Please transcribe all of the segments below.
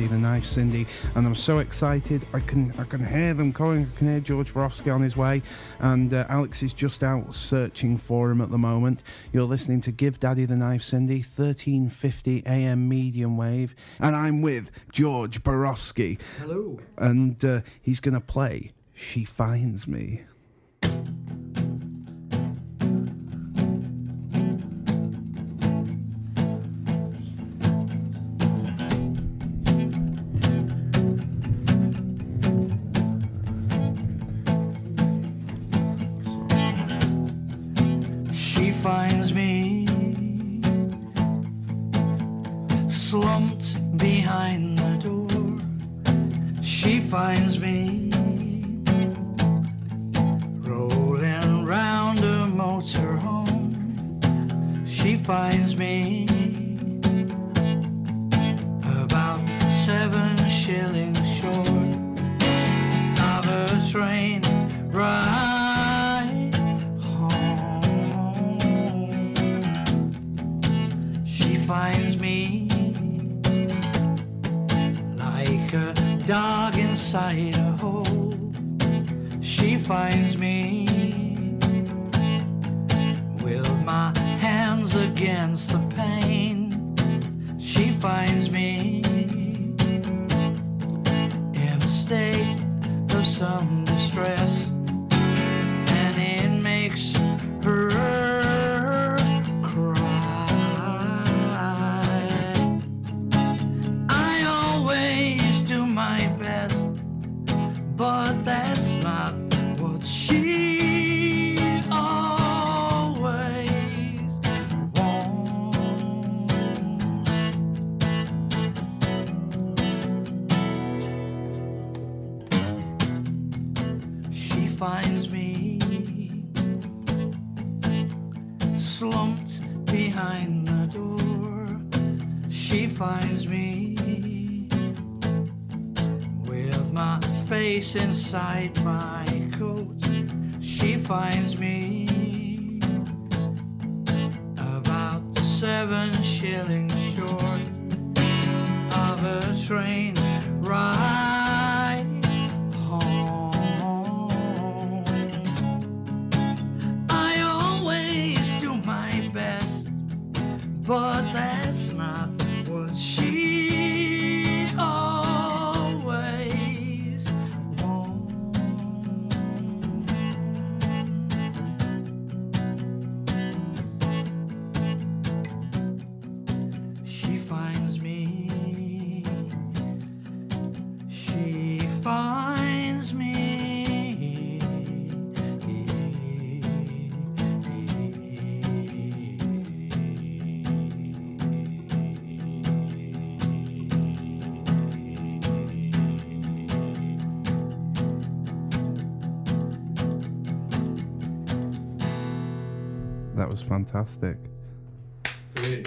Daddy the Knife Cindy, and I'm so excited. I can hear them coming. I can hear George Borofsky on his way, and Alex is just out searching for him at the moment. You're listening to Give Daddy the Knife Cindy, 1350 AM medium wave, and I'm with George Borofsky. Hello. And he's going to play She Finds Me. She finds me slumped behind the door. She finds me rolling round a motorhome. She finds me about 7 shillings short of a train ride home. She finds me like a dog inside a hole. She finds me with my hands against the pane. She finds me in a state of some distress, and it makes her cry. I always do my best, but that's not what she always wants. She finds me slumped behind the door. She finds me with my face inside my coat. She finds me about 7 shillings short of a train ride home. I always do my best, but that's not what she always wants. She finds me. She finds me. That was fantastic. Brilliant.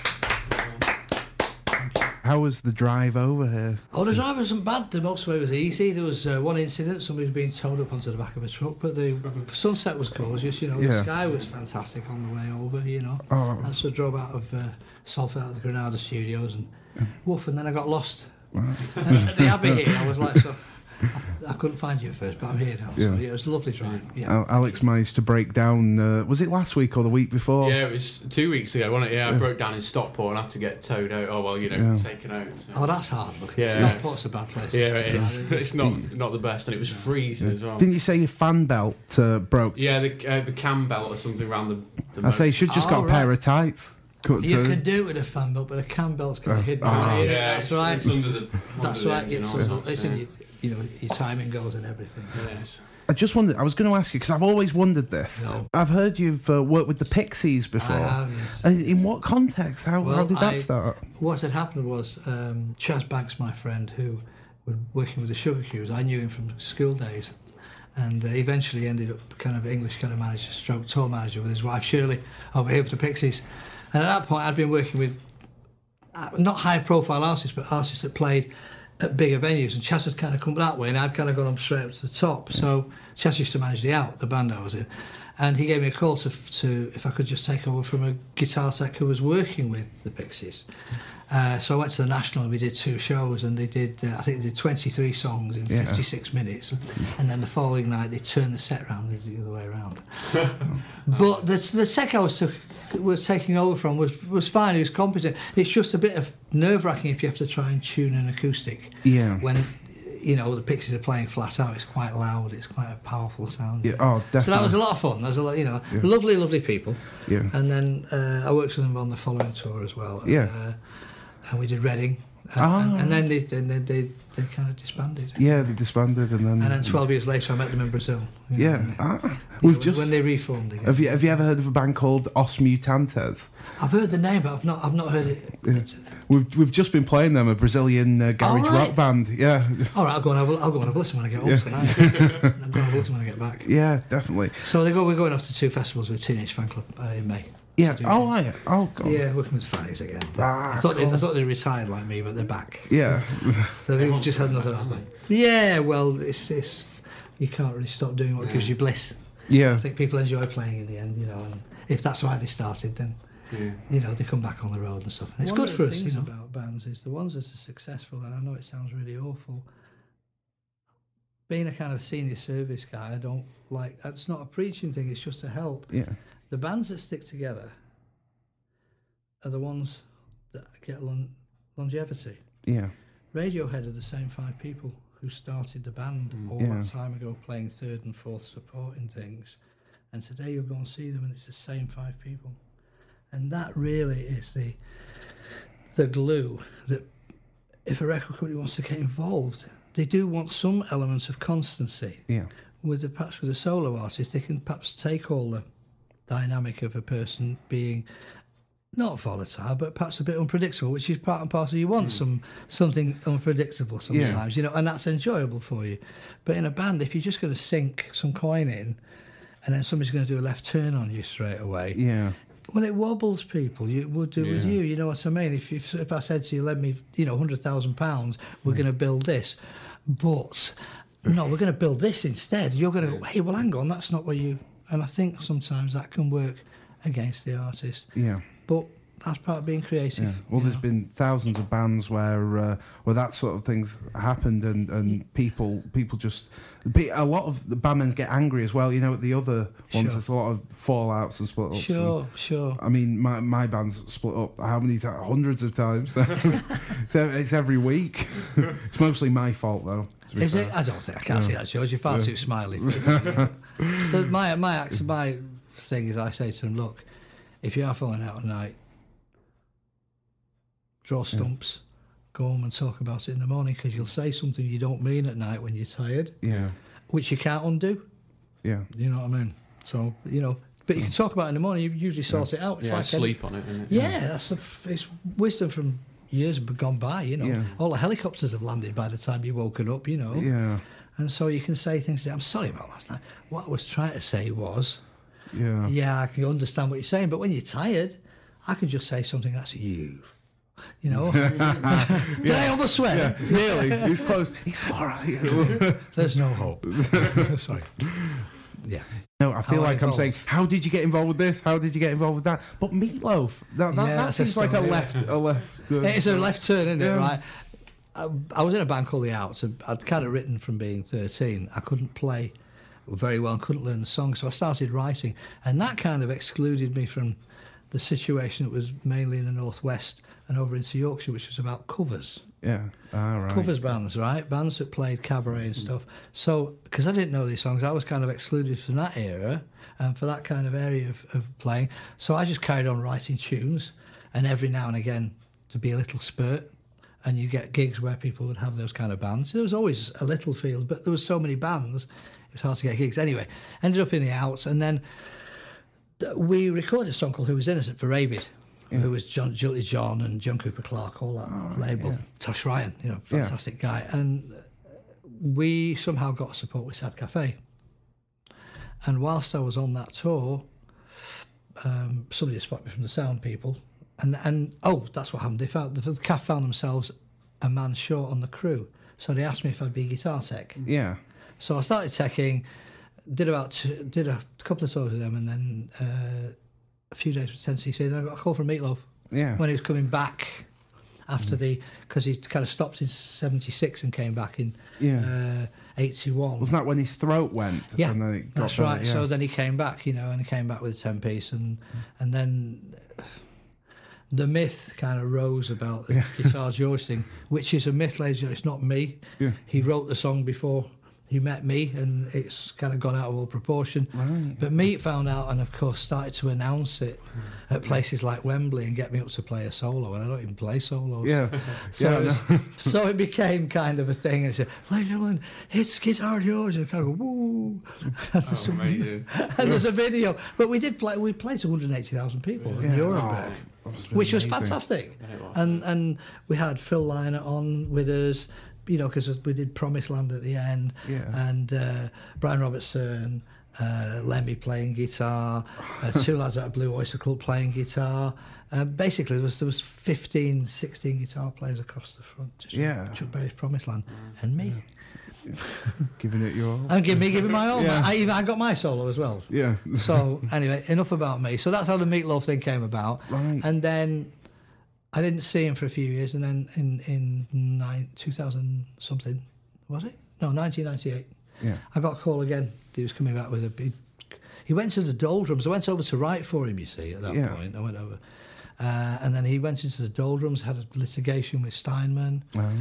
How was the drive over here? Oh, the drive wasn't bad. The motorway was easy. There was one incident, somebody was being towed up onto the back of a truck, but the sunset was gorgeous, you know. Yeah. The sky was fantastic on the way over, you know. Oh. And so I drove out of Salford, out of the Granada studios, and woof, and then I got lost. And at the Abbey here, I was like, so I couldn't find you at first, but I'm here now. So Yeah. yeah, it was a lovely drive. Yeah. Alex managed to break down, was it last week or the week before? Yeah, it was 2 weeks ago, wasn't it? Yeah, I broke down in Stockport and had to get towed out. Oh, well, you know, taken out. So. Oh, that's hard. Look, Yeah. Stockport's a bad place. Yeah, it is. It's not the best, and it was freezing as well. Didn't you say your fan belt broke? Yeah, the cam belt or something around the I say you should just got a pair of tights. You could do it with a fan belt, but a cam belt's kind of hidden. Right? Yeah, That's right. It's under the. That's under right. the It's, engine also, it's so. in your timing goes and everything. Yes. I just wondered, I was going to ask you, because I've always wondered this. No. I've heard you've worked with the Pixies before. I have, yes. In what context? How did that start? What had happened was Chaz Banks, my friend, who was working with the Sugar Cubes, I knew him from school days, and eventually ended up kind of English kind of manager, stroke tour manager with his wife Shirley over here for the Pixies. And at that point, I'd been working with not high-profile artists, but artists that played at bigger venues. And Chaz had kind of come that way, and I'd kind of gone up straight up to the top. So Chaz used to manage the Out, the band I was in, and he gave me a call to if I could just take over from a guitar tech who was working with the Pixies. So I went to the National and we did 2 shows, and they did, I think they did 23 songs in 56 minutes. And then the following night they turned the set round, they did the other way around. But the tech I was taking over from was fine, it was competent. It's just a bit of nerve-wracking if you have to try and tune an acoustic. Yeah. When, the Pixies are playing flat out, it's quite loud, it's quite a powerful sound. Yeah, oh, definitely. So that was a lot of fun. There was a lot, lovely, lovely people. Yeah. And then I worked with them on the following tour as well. Yeah. And we did Reading. And then they kind of disbanded. Yeah, they disbanded, and then 12 years later, I met them in Brazil. When they reformed again. Have you ever heard of a band called Os Mutantes? I've heard the name, but I've not heard it. Yeah. We've just been playing them, a Brazilian garage rock band. Yeah. All right, I'll go and have a listen when I get home tonight. I'm going to have a listen when I get back. Yeah, definitely. So we're going off to 2 festivals with Teenage Fan Club in May. Yeah. Oh, are you? Oh, God. Yeah, working with Fannies again. I thought they retired like me, but they're back. Yeah. So they've just had another album. Yeah, well, it's you can't really stop doing what gives you bliss. Yeah. I think people enjoy playing in the end, and if that's why they started, then they come back on the road and stuff. And it's good for us. One of the things about bands is the ones that are successful, and I know it sounds really awful. Being a kind of senior service guy, I don't like. That's not a preaching thing. It's just to help. Yeah. The bands that stick together are the ones that get longevity. Yeah. Radiohead are the same 5 people who started the band all that time ago, playing 3rd and 4th supporting things. And today you'll go and see them and it's the same 5 people. And that really is the glue that if a record company wants to get involved, they do want some element of constancy. Yeah. Perhaps with a solo artist, they can perhaps take all the dynamic of a person being not volatile, but perhaps a bit unpredictable, which is part and parcel. You want something unpredictable sometimes, and that's enjoyable for you. But in a band, if you're just going to sink some coin in, and then somebody's going to do a left turn on you straight away, well, it wobbles people. It would do with you. You know what I mean? If I said to you, "Lend me, £100,000, we're going to build this," but no, we're going to build this instead. You're going to go, "Hey, well, hang on, that's not what you." And I think sometimes that can work against the artist. Yeah. But that's part of being creative. Yeah. Well, there's been thousands of bands where that sort of things happened, and people just a lot of the bandmen get angry as well. At the other ones, there's a lot of fallouts and split ups. Sure. I mean, my band's split up how many times? Hundreds of times. So it's every week. It's mostly my fault though. Is it? I don't think I can't see that, George. You're far too smiley. My thing is, I say to them, look, if you are falling out at night, draw stumps, go home and talk about it in the morning, because you'll say something you don't mean at night when you're tired, which you can't undo. Yeah. You know what I mean? So, but you can talk about it in the morning, you usually sort it out. It's like sleep on it, isn't it? Yeah, it's wisdom from years gone by, All the helicopters have landed by the time you've woken up, Yeah. And so you can say things like, I'm sorry about last night. What I was trying to say was, I can understand what you're saying, but when you're tired, I can just say something that's you. Did I almost swear? Yeah, really. He's close. He's all right. There's no hope. Sorry. Yeah. No, I feel like I'm saying, how did you get involved with this? How did you get involved with that? But Meatloaf, that seems like a left. It's a left turn, isn't it? Right. I was in a band called The Outs. I'd kind of written from being 13. I couldn't play very well and couldn't learn the songs, so I started writing, and that kind of excluded me from the situation that was mainly in the Northwest and over into Yorkshire, which was about covers. Yeah, right. Covers bands, right? Bands that played cabaret and stuff. So, because I didn't know these songs, I was kind of excluded from that era and for that kind of area of playing. So I just carried on writing tunes, and every now and again to be a little spurt, and you get gigs where people would have those kind of bands. There was always a little field, but there was so many bands, it was hard to get gigs. Anyway, ended up in The Outs, and then we recorded a song called Who Was Innocent for Rabid, who was Jilty John and John Cooper Clarke, all that label. Yeah. Tosh Ryan, fantastic guy. And we somehow got support with Sad Cafe. And whilst I was on that tour, somebody spotted me from the sound people. And that's what happened. The CAF found themselves a man short on the crew. So they asked me if I'd be guitar tech. Yeah. So I started teching, did a couple of tours with them, and then a few days with 10cc. Then I got a call from Meatloaf. Yeah. When he was coming back, after because he kind of stopped in 76 and came back in 81. Wasn't that when his throat went? Yeah, and then it got that's better, right. yeah. So then he came back, and he came back with a 10-piece, and then the myth kind of rose about the Guitar George thing, which is a myth, ladies and gentlemen. It's not me. Yeah. He wrote the song before he met me, and it's kind of gone out of all proportion. Right. But Meat found out, and of course started to announce it at places like Wembley and get me up to play a solo, and I don't even play solos. Yeah. So, so it became kind of a thing, and said, "Ladies and gentlemen, it's Guitar George," and I kind of go, "Woo!" Oh, amazing! And there's a video, but we played to 180,000 people in Nuremberg, which was fantastic. And we had Phil Lynott on with us, because we did Promised Land at the end, and Brian Robertson, Lemmy playing guitar, two lads out of Blue Oyster Cult playing guitar. Basically, there was 15, 16 guitar players across the front. Chuck Berry's Promised Land, and me. Giving it your all. And giving my all. Yeah. I got my solo as well. Yeah. So anyway, enough about me. So that's how the Meatloaf thing came about. Right. And then I didn't see him for a few years, and then in 2000 something, was it? No, 1998. Yeah. I got a call again. He was coming back with a big. He went to the Doldrums. I went over to write for him. You see, at that point, I went over, and then he went into the Doldrums. Had a litigation with Steinman.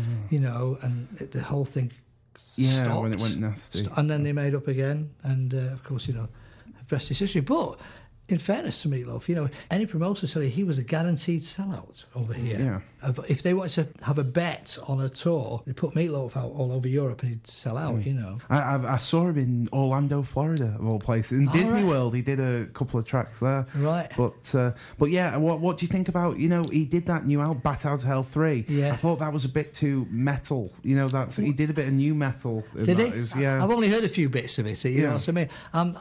And the whole thing. Stopped. When it went nasty. And then they made up again, and of course, rest is history. But in fairness to Meatloaf, any promoter tell you he was a guaranteed sellout over here. Yeah. If they wanted to have a bet on a tour, they put Meatloaf out all over Europe and he'd sell out, I saw him in Orlando, Florida, of all places. In Disney World, he did a couple of tracks there. Right. But yeah, what do you think about, he did that new album, Bat Out of Hell 3. Yeah. I thought that was a bit too metal. He did a bit of new metal. Did he? It was, yeah. I've only heard a few bits of it, you know what I mean?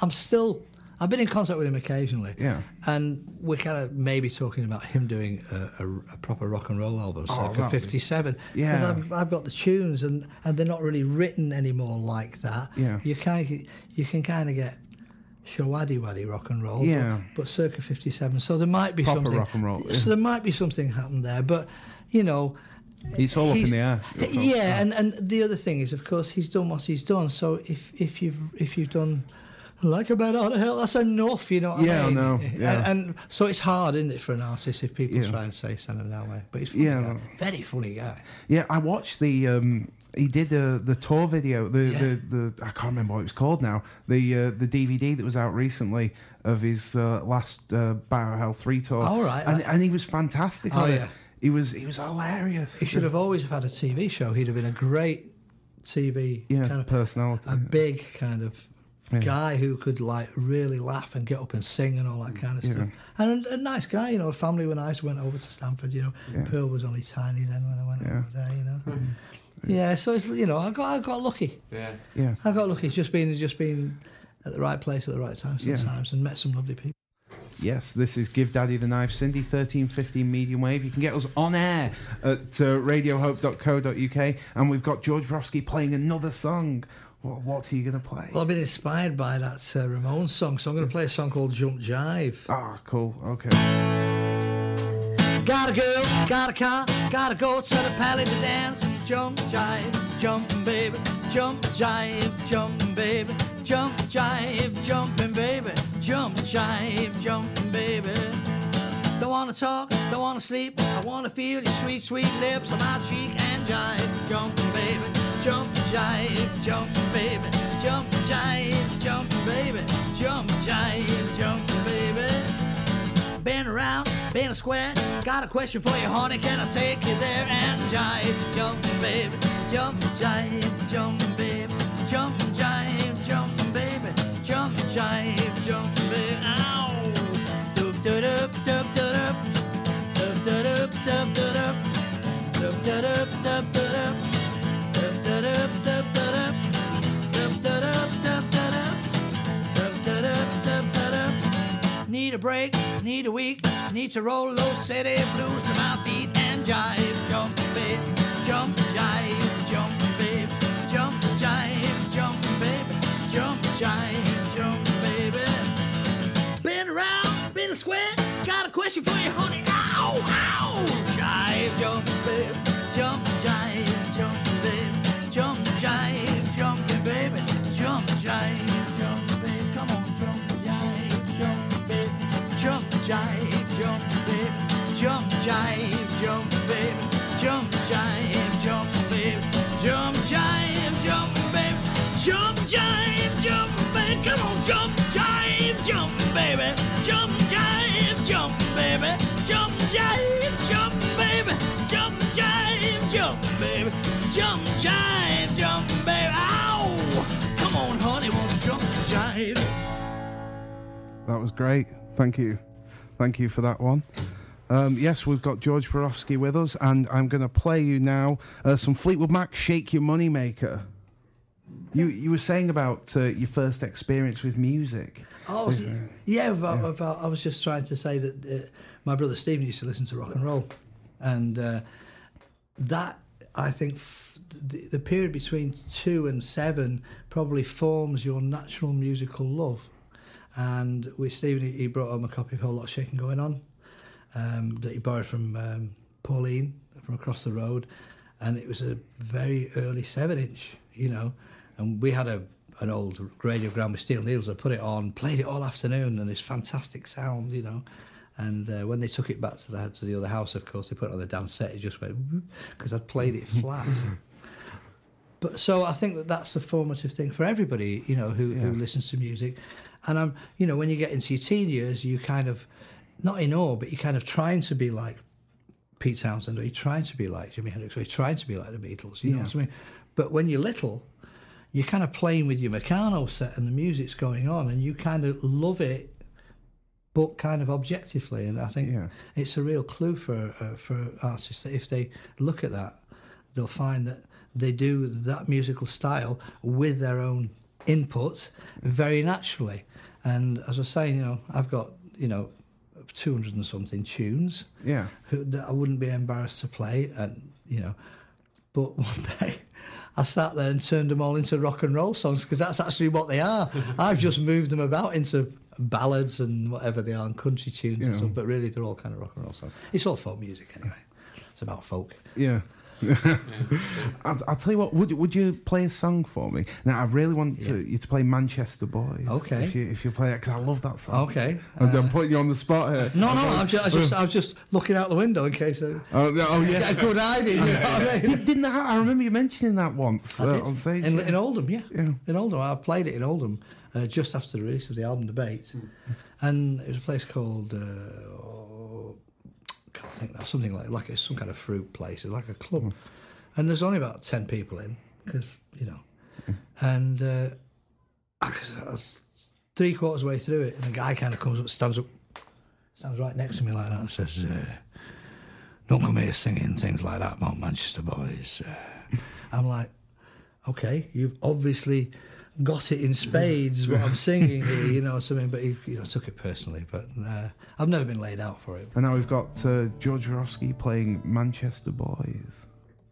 I've been in contact with him occasionally, and we're kind of maybe talking about him doing a proper rock and roll album, circa 57. Yeah, I've got the tunes, and they're not really written anymore like that. Yeah, you can kind of get showaddy-waddy rock and roll, but circa 57. So there might be proper something rock and roll. Yeah. So there might be something happened there, but it's all up in the air. And the other thing is, of course, he's done what he's done. So if you've done like a Bat Out of Hell, that's enough, you know what I mean? I know. Yeah. And so it's hard, isn't it, for an artist if people try and send him that way. But he's funny guy. Very funny guy. Yeah, I watched the he did the tour video, the I can't remember what it was called now, the DVD that was out recently of his last Bat Out of Hell 3 tour. Oh, right. And he was fantastic on it. He was hilarious. He should have always had a TV show. He'd have been a great TV kind of personality. A big kind of guy who could really laugh and get up and sing and all that kind of stuff. And a nice guy, the family when I went over to Stanford, Pearl was only tiny then when I went over there, Yeah, so it's I got lucky. Yeah. I got lucky. It's just been at the right place at the right time sometimes and met some lovely people. Yes, this is Give Daddy the Knife, Cindy 1315 medium wave. You can get us on air at radiohope.co.uk, and we've got George Borofsky playing another song. What are you going to play? Well, I've been inspired by that Ramones song, so I'm going to play a song called Jump Jive. Ah, cool. Okay. Got a girl, got a car, gotta go to the pally to dance. Jump jive, jumping baby, jump jive, jumping baby, jump jive, jumping baby, jump jive, jumping baby. Don't wanna talk, don't wanna sleep, I wanna feel your sweet, sweet lips on my cheek and jive, jumping baby, jump jive, jumping baby, jump jive, jumping baby, jump jive, jumping baby. Been around, been a square, got a question for you, honey, can I take you there and jive, jumping baby, jump jive, jumping baby, jump jive, jumping baby, jump jive, jumping baby. Ow! Doop doop doop doop doop doop doop doop doop doop doop doop Need a break, need a week, need to roll those city blues to my feet and jive, jump, baby, jump, jive, jump, baby, jump, jive, jump, baby, jump, jive, jump, baby. Been around, been a square, got a question for you, honey. Ow, ow, jive, jump, baby. Jump, jive, jump, baby. Jump, jive, jump, baby. Jump, jive, jump, baby. Jump, jive, jump, baby. Jump, jive, jump, baby. Ow! Come on, honey, won't you jump, jive? That was great. Thank you. Thank you for that one. Yes, we've got George Borofsky with us, and I'm going to play you now some Fleetwood Mac, Shake Your Moneymaker. You were saying about your first experience with music. Oh, yeah. I was just trying to say that my brother Stephen used to listen to rock and roll, and that, I think, the period between 2 and 7 probably forms your natural musical love. And with Stephen, he brought home a copy of a Whole Lot of Shaking Going On that he borrowed from Pauline from across the road, and it was a very early 7-inch, you know. And we had an old radiogram with steel needles. I put it on, played it all afternoon, and this fantastic sound, you know. And when they took it back to the other house, of course, they put it on the dance set. It just went because I'd played it flat. But so I think that's the formative thing for everybody, you know, who listens to music. And you know, when you get into your teen years, you kind of not in awe, but you're kind of trying to be like Pete Townsend, or you're trying to be like Jimi Hendrix, or you're trying to be like the Beatles. You know what I mean? But when you're little, you're kind of playing with your Meccano set and the music's going on, and you kind of love it, but kind of objectively. And I think it's a real clue for artists that if they look at that, they'll find that they do that musical style with their own input very naturally. And as I was saying, you know, I've got, you know, 200 and something tunes that I wouldn't be embarrassed to play, and you know, but one day I sat there and turned them all into rock and roll songs, because that's actually what they are. I've just moved them about into ballads and whatever they are, and country tunes and stuff, but really they're all kind of rock and roll songs. It's all folk music anyway. It's about folk. Yeah. I'll tell you what. Would you play a song for me? Now I really want you to play Manchester Boys. Okay. If you play it, because I love that song. Okay. I'm putting you on the spot here. No. I was just looking out the window in case I get a good idea. You know what I mean? Didn't I remember you mentioning that once on stage? In Oldham, yeah. In Oldham, I played it in Oldham just after the release of the album Debate, and it was a place called. I think that's something like some kind of fruit place. It's like a club, and there's only about 10 people in, because you know, and I was 3/4 way through it, and a guy kind of comes up, stands right next to me like that, and says, "Don't come here singing things like that about Manchester Boys." I'm like, "Okay, you've obviously got it in spades what I'm singing here, you know something." But he, you know, took it personally. But I've never been laid out for it. And now we've got George Borofsky playing Manchester Boys.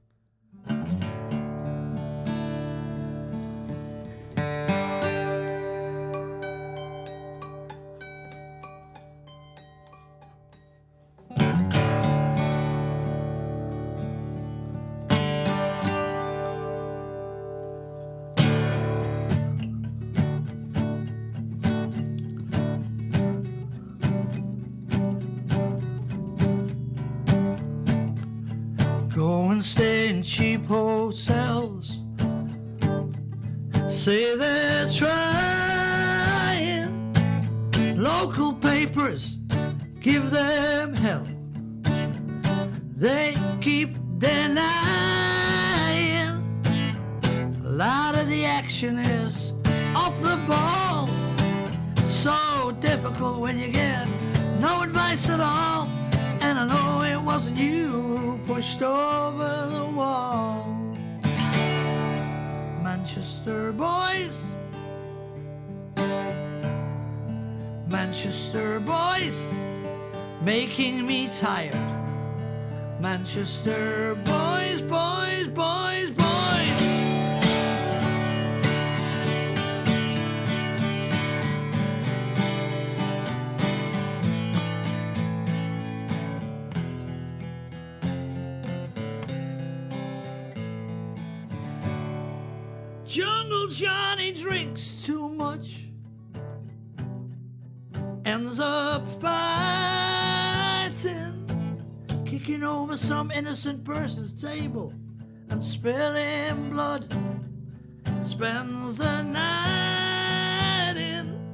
Stay in cheap hotels, say they're trying. Local papers give them hell, they keep denying. A lot of the action is off the ball, so difficult when you get no advice at all. And I know it wasn't you who pushed over the wall. Manchester Boys, Manchester Boys, making me tired. Manchester Boys, boys, boys, boys. Jungle Johnny drinks too much, ends up fighting, kicking over some innocent person's table and spilling blood. Spends the night in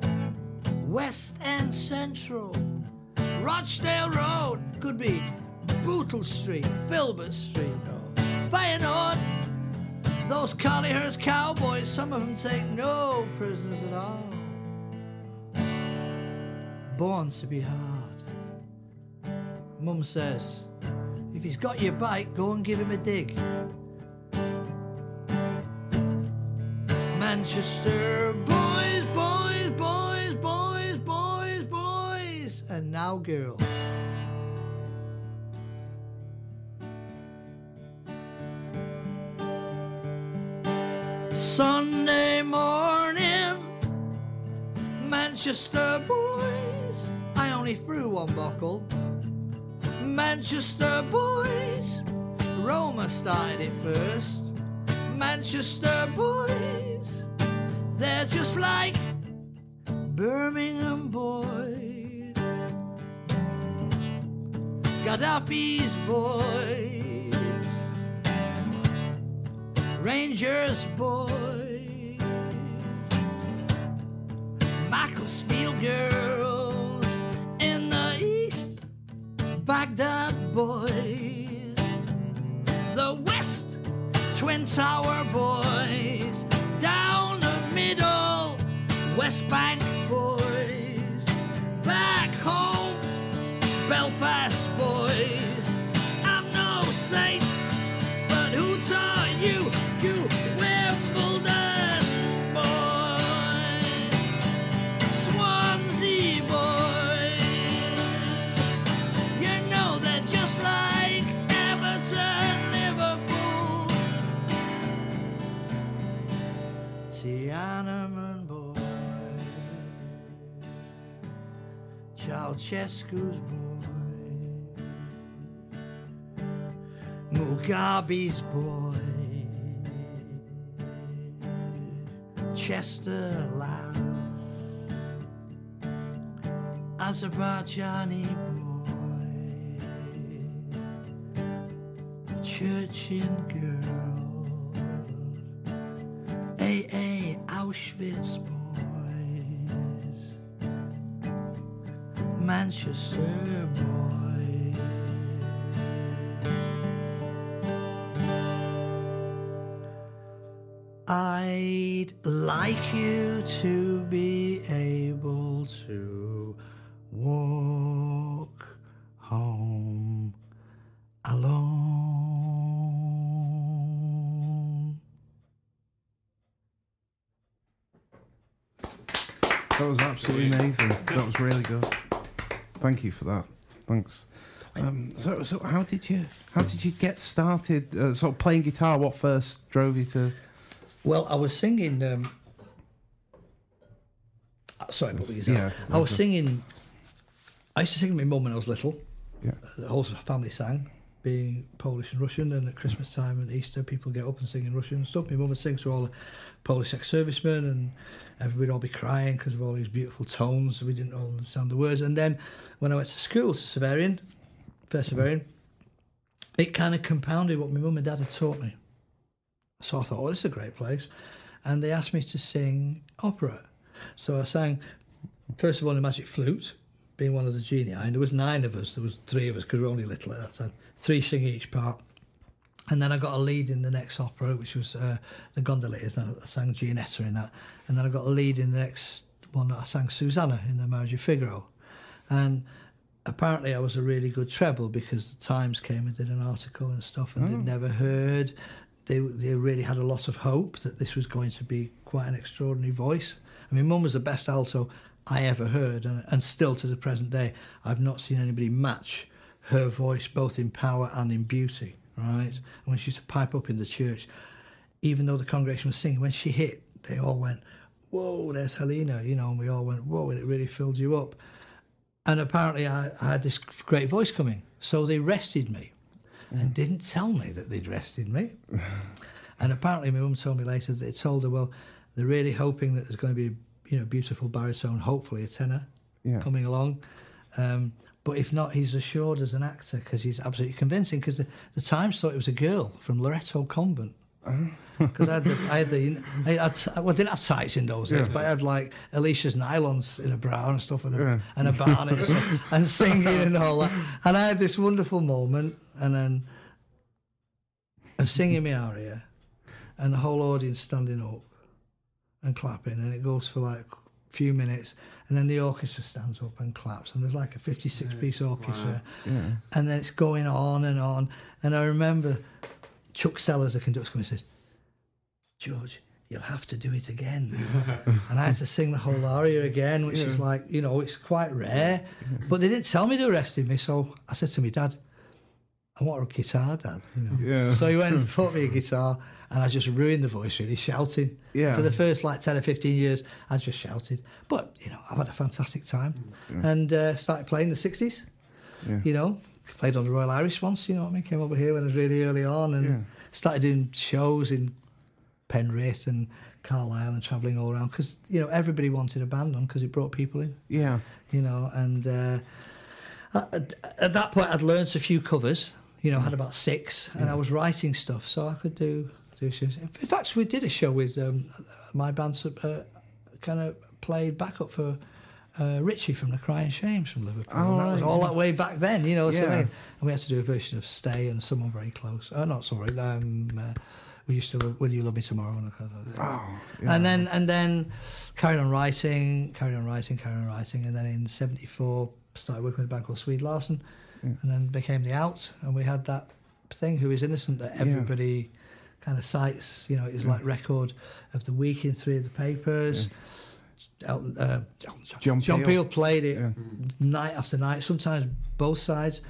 Rochdale Road, could be Bootle Street, Filbert Street, or Feyenoord. Those Collyhurst cowboys, some of them take no prisoners at all. Born to be hard. Mum says, if he's got your bike, go and give him a dig. Manchester boys, boys, boys, boys, boys, boys, and now girls. Sunday morning, Manchester boys, I only threw one buckle. Manchester boys, Roma started it first. Manchester boys, they're just like Birmingham boys, Gaddafi's boys, Rangers boys, Macclesfield girls in the east, Baghdad boys, the west, Twin Tower boys, down the middle, West Bank boys, back home, Belfast boys. I'm no saint, but who taught you, you Wimbledon boys, Swansea boys? You know they're just like Everton, Liverpool, Tiananmen boys, Ceausescu's boy, Mugabe's boy, Chester lads, Azerbaijani boy, Churchill girls, AA Auschwitz boys, Manchester boys. I'd like you to be able to walk home alone. That was absolutely amazing. That was really good. Thank you for that. Thanks. So how did you get started? Sort of playing guitar. What first drove you to? Well, I was singing. Sorry, but Yeah, I was singing. I used to sing with my mum when I was little. Yeah. The whole family sang, being Polish and Russian. And at Christmas time and Easter, people get up and sing in Russian and stuff. My mum would sing to all the Polish ex-servicemen, and everybody would all be crying because of all these beautiful tones. We didn't all understand the words. And then when I went to school, to Severian, first Severian, it kind of compounded what my mum and dad had taught me. So I thought, oh, this is a great place. And they asked me to sing opera. So I sang, first of all, the Magic Flute, being one of the genii. And there was 9 of us. There was 3 of us, because we were only little at that time. 3 singing each part. And then I got a lead in the next opera, which was The Gondoliers. And I sang Gianetta in that. And then I got a lead in the next one that I sang Susanna in The Marriage of Figaro. And apparently I was a really good treble, because the Times came and did an article and stuff, and they'd never heard. They really had a lot of hope that this was going to be quite an extraordinary voice. I mean, Mum was the best alto I ever heard, and still to the present day, I've not seen anybody match her voice, both in power and in beauty, right? And when she used to pipe up in the church, even though the congregation was singing, when she hit, they all went, whoa, there's Helena, you know, and we all went, whoa, and it really filled you up. And apparently I had this great voice coming, so they rested me. And didn't tell me that they'd rested me. And apparently my mum told me later that they told her, well, they're really hoping that there's going to be, you know, beautiful baritone, hopefully a tenor coming along. But if not, he's assured as an actor, because he's absolutely convincing, because the Times thought it was a girl from Loretto Convent. Because I didn't have tights in those days, but I had like Alicia's nylons in a bra and stuff, and a barnet and stuff, and singing and all that. And I had this wonderful moment, and then of singing my aria, and the whole audience standing up and clapping, and it goes for like a few minutes, and then the orchestra stands up and claps, and there's like a 56-piece orchestra, and then it's going on, and I remember Chuck Sellers, the conductor, coming and says, "George, you'll have to do it again." And I had to sing the whole aria again, which is like, you know, it's quite rare. But they didn't tell me they arrested me, so I said to my dad, "I want a guitar, Dad." You know. Yeah. So he went and bought me a guitar, and I just ruined the voice really, shouting. Yeah. For the first like 10 or 15 years, I just shouted. But, you know, I've had a fantastic time. And started playing the 60s, you know. Played on the Royal Irish once, you know what I mean? Came over here when I was really early on and started doing shows in Penrith and Carlisle and travelling all around because, you know, everybody wanted a band on because it brought people in. Yeah. You know, and at that point I'd learnt a few covers, you know, had about 6, and I was writing stuff so I could do shows. In fact, we did a show with my band kind of played backup for Richie from the Crying Shames from Liverpool. And that was all that way back then, you know what I mean? And we had to do a version of Stay and Someone Very Close. Not sorry, We Used to Will You Love Me Tomorrow? And then carried on writing, and then in 74 started working with a band called Swede Larsen, and then became The Out, and we had that thing, Who Is Innocent, that everybody kind of cites, you know, it was like record of the week in 3 of the papers. John Peel played it night after night, sometimes both sides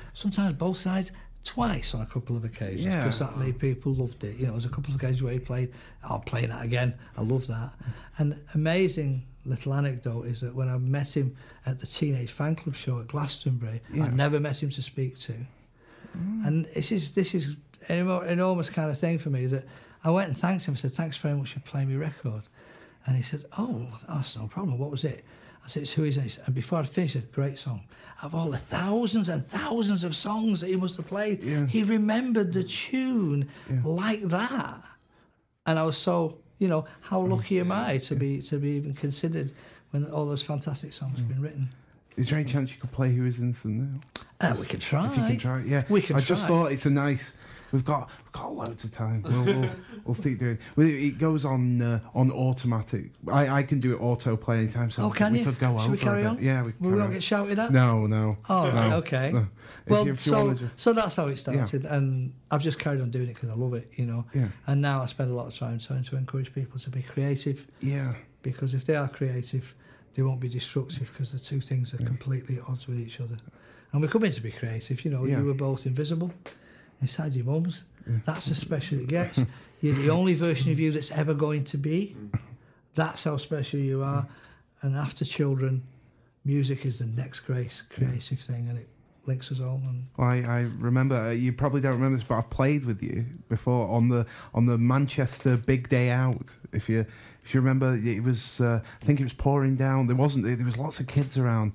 twice on a couple of occasions because that many people loved it. You know, there's a couple of occasions where he played, I'll play that again, I love that. And amazing little anecdote is that when I met him at the Teenage Fan Club show at Glastonbury, I'd never met him to speak to. And this is an enormous kind of thing for me, that I went and thanked him. I said, "Thanks very much for playing me record." And he said, "Oh, that's no problem. What was it?" I said, "It's Who Is It?" And before I'd finished, he said, "Great song." Of all the thousands and thousands of songs that he must have played, he remembered the tune like that. And I was so, you know, how lucky am I to be even considered when all those fantastic songs have been written. Is there any chance you could play Who Is Innocent now? We can try. If you can try, we can. I just thought it's a nice. We've got loads of time. We'll keep doing it. It goes on automatic. I can do it auto play anytime. So can we you? could go over. Should we carry on? Yeah, we won't get shouted at. No. Oh, right, okay. No. Well, so that's how it started, and I've just carried on doing it because I love it, you know. Yeah. And now I spend a lot of time trying to encourage people to be creative. Yeah. Because if they are creative, they won't be destructive, because the two things are completely at odds with each other. And we're coming to be creative, you know. You were both invisible inside your mums. That's as special as it gets. You're the only version of you that's ever going to be. That's how special you are. And after children, music is the next creative thing, and it links us all. And well, I remember, you probably don't remember this, but I've played with you before on the Manchester Big Day Out. If you remember, it was I think it was pouring down. There was lots of kids around.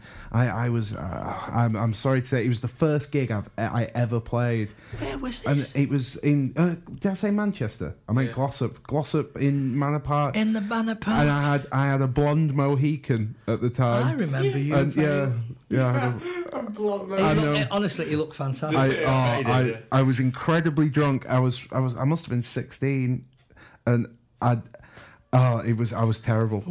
I'm sorry to say, it was the first gig I ever played. Where was this? And it was in did I say Manchester? I meant Glossop in Manor Park. In the Manor Park. And I had a blonde Mohican at the time. I remember you. And I had a blonde Mohican. Honestly, he looked fantastic. I was incredibly drunk. I must have been 16, and I was terrible.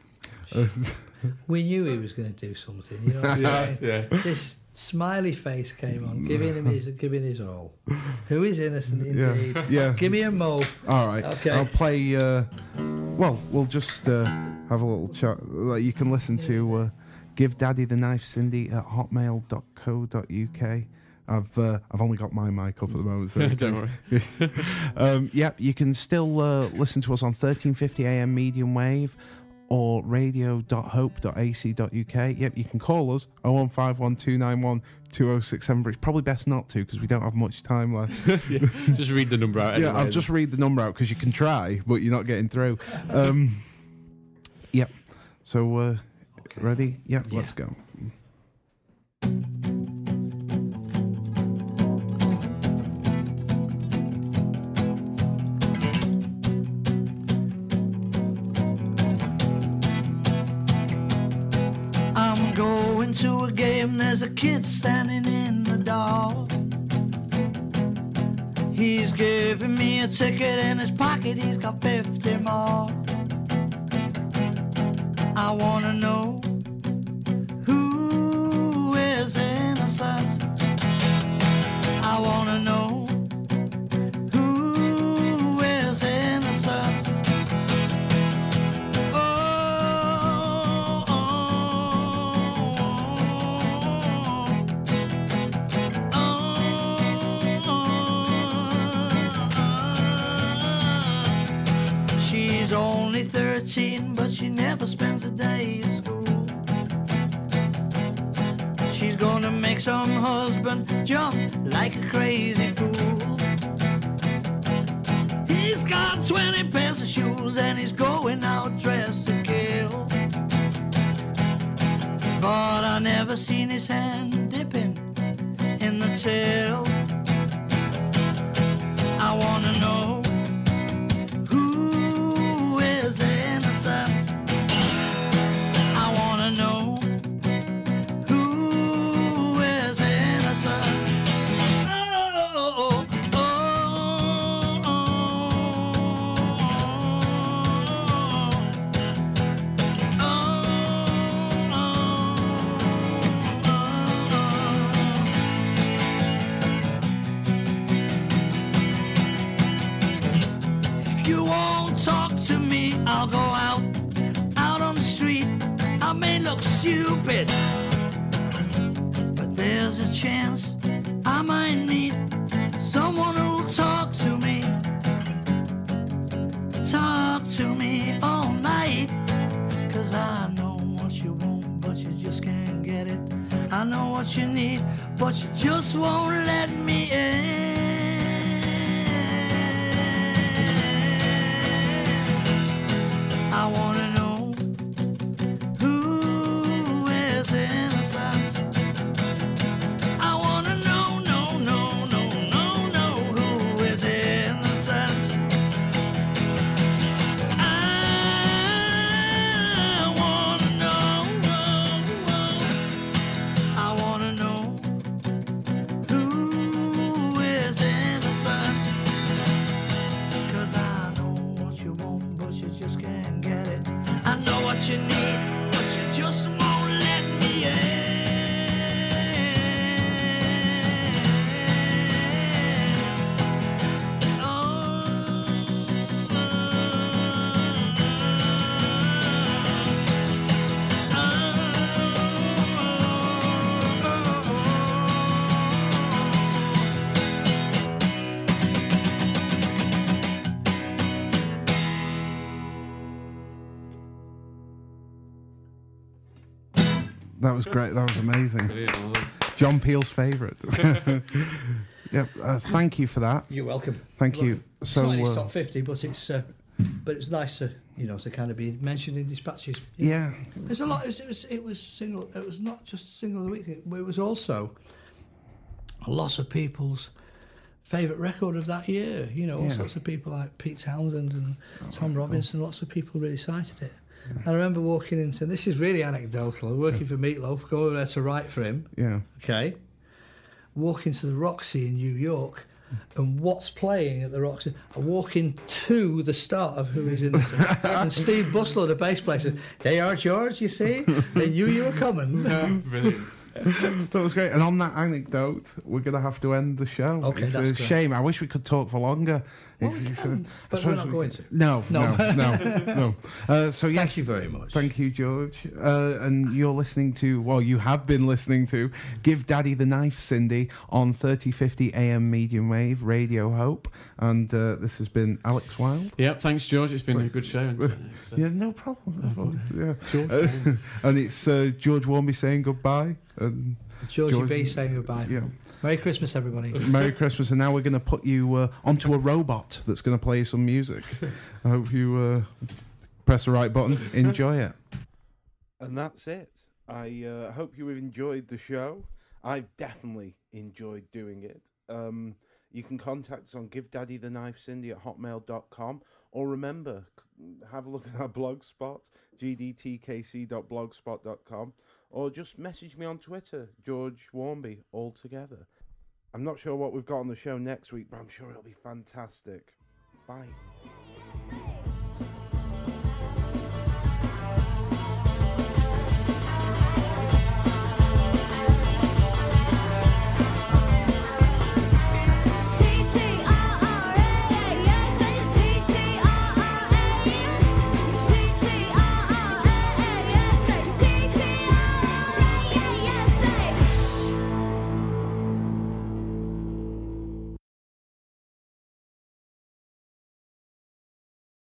We knew he was going to do something. You know what I'm saying? This smiley face came on, giving his all. Who is innocent indeed? Yeah. Give me a mo. All right. Okay. I'll play. We'll just have a little chat. You can listen to Give Daddy the Knife Cindy at hotmail.co.uk. I've only got my mic up at the moment, so don't worry. You can still listen to us on 1350 AM medium wave or radio.hope.ac.uk. Yep, you can call us 0151291 2067, but it's probably best not to, because we don't have much time left. Just read the number out anyway. Yeah, I'll just read the number out, because you can try, but you're not getting through. Yep. So, ready? Yep, let's go. going to a game, there's a kid standing in the door. He's giving me a ticket, in his pocket he's got 50 more. I wanna know who is innocent. I wanna know who is innocent. She's only 13, but she never spends a day in school. She's gonna make some husband jump like a crazy fool. He's got 20 pairs of shoes and he's going out dressed to kill. But I never seen his hand dipping in the till. I wanna know who is innocent. I wanna know who is innocent. Oh, oh, oh, If you won't talk to me, I'll go out on the street. I may look stupid, but there's a chance I might meet someone who'll talk to me all night. 'Cause I know what you want, but you just can't get it. I know what you need, but you just won't let me in. I wanna know who is innocent. I wanna know, know who is innocent. I wanna know, I wanna know who is innocent. 'Cause I know what you want, but you just can't get it. I know what you need, but you just won't let me in. That was great. That was amazing. Brilliant, well done. John Peel's favourite. Yep. Thank you for that. You're welcome. Thank you. So So it's top 50, but it's nice to to kind of be mentioned in dispatches. yeah, There's a lot. It was single. It was not just single of the week thing. It was also a lot of people's favourite record of that year. All Yeah. sorts of people like Pete Townsend and Tom Robinson. Lots of people really cited it. I remember walking into, this is really anecdotal, working for Meatloaf, go over there to write for him, yeah. okay, walking to the Roxy in New York, and what's playing at the Roxy, I walk into the start of Who Is Innocent, and Steve Buslow, the bass player, says, "They are George, you see? They knew you were coming." Brilliant. That was great. And on that anecdote, we're going to have to end the show. Okay, It's that's a great. shame. I wish we could talk for longer. Well, we can, but we're not going to. No. So yes, Thank you very much. Thank you, George. And you're listening to, well, you have been listening to Give Daddy the Knife, Cindy, on 3050 AM medium wave, Radio Hope. And this has been Alex Wilde. Yep, thanks, George. It's been a good show. It's, Yeah, no problem. Yeah. George. And it's George Warmby saying goodbye. And Georgie B saying goodbye. Yeah. Merry Christmas, everybody. Merry Christmas. And now we're going to put you onto a robot that's going to play some music. I hope you press the right button. Enjoy it. And that's it. I hope you have enjoyed the show. I've definitely enjoyed doing it. You can contact us on givedaddytheknifecindy@hotmail.com, Or remember, have a look at our blog spot, gdtkc.blogspot.com, or just message me on Twitter, George Warmby, all together. I'm not sure what we've got on the show next week, but I'm sure it'll be fantastic. Bye.